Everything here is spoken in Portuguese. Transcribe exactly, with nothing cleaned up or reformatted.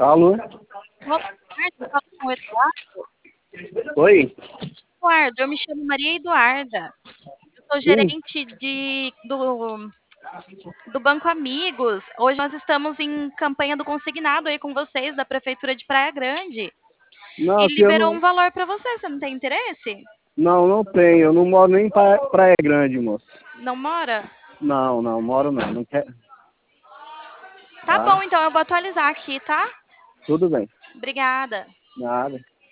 Alô? Boa tarde, fala com o Eduardo. Oi? Eduardo, eu me chamo Maria Eduarda. Eu sou Sim. gerente de, do, do Banco Amigos. Hoje nós estamos em campanha do consignado aí com vocês, da Prefeitura de Praia Grande. Não, E aqui eu liberou um não. valor para você, você não tem interesse? Não, não tenho. Eu não moro nem em Praia, Praia Grande, moço. Não mora? Não, não, moro não. Não quero. Tá Tá? bom, então eu vou atualizar aqui, tá? Tudo bem. Obrigada. Nada.